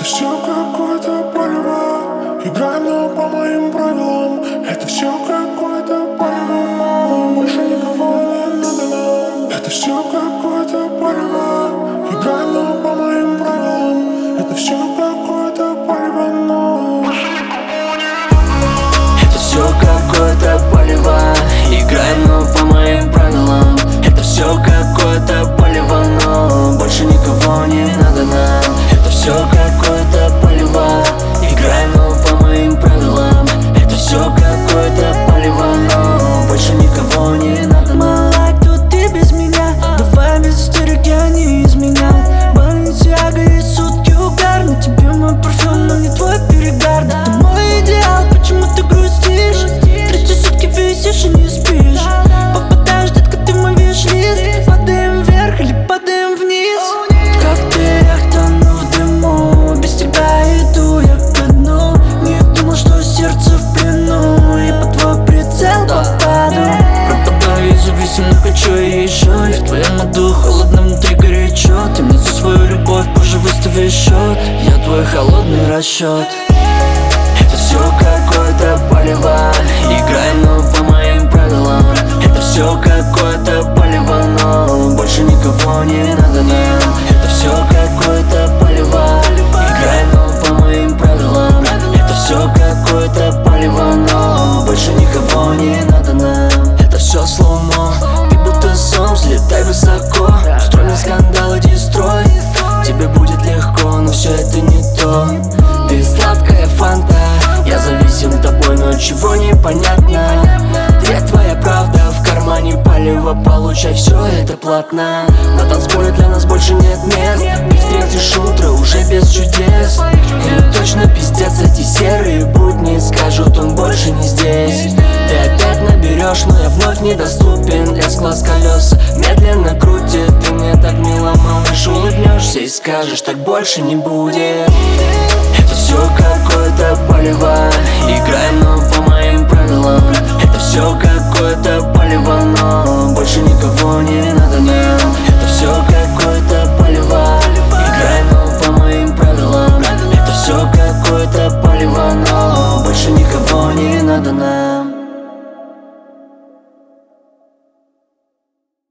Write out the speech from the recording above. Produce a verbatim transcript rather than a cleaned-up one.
Это все какое-то палево. Играем, но по моим правилам. Это все какое-то палево, но больше никого не надо нам. Это все какое-то палево. Играем, но по моим правилам. Это все какое-то палево, но больше никого не надо. Это все какое-то палево. Играем, но по моим правилам. Это все какое-то палево, но больше никого не надо нам. Это все какое-то палево. Играем, но по моим правилам. Это все какое-то палево, но больше никого не надо нам. Малай, кто ты без меня? Давай без истерик, я не изменял. Баленсиага и сутки угар. На тебе мой парфюм, но не твой перегар. Да ты мой идеал, почему ты грустишь? Третьи сутки висишь и не спишь. Попадаешь, детка, ты мой виш-лист. Падаем вверх или падаем вниз. Как ты, я тону в дыму. Без тебя иду я ко дну. Не думал, что сердце в плену. И под твой прицел попаду. Пропадаю, зависим, хочу и еще. И в твоем аду холодно, внутри горячо. Ты мне за свою любовь позже выставишь счет. Я твой холодный расчет. Это все какое-то палево. Играем, но по моим правилам. Это все какое-то палево, но больше никого не надо нам. Это все какое-то палево. Играем, но по моим правилам. Это все какое-то палево, но больше никого не надо нам. Это все слоумо. Ты будто сон, взлетай высоко. Устрой мне скандал, иди строй. Тебе будет легко, но все это не то. Ты сладкая фанта. Я зависим тобой, но чего не понятно. Где твоя правда? В кармане палево, получай, все это платно. На танцполе для нас больше нет мест. Не встретишь утро уже без чудес. И точно пиздец, эти серые будни скажут, он больше не здесь. Ты опять наберешь, но я вновь недоступен. С-класс колеса медленно крутит. Ты мне так мило, малыш, улыбнешься и скажешь, так больше не будет. Это все какое-то палево. Играем,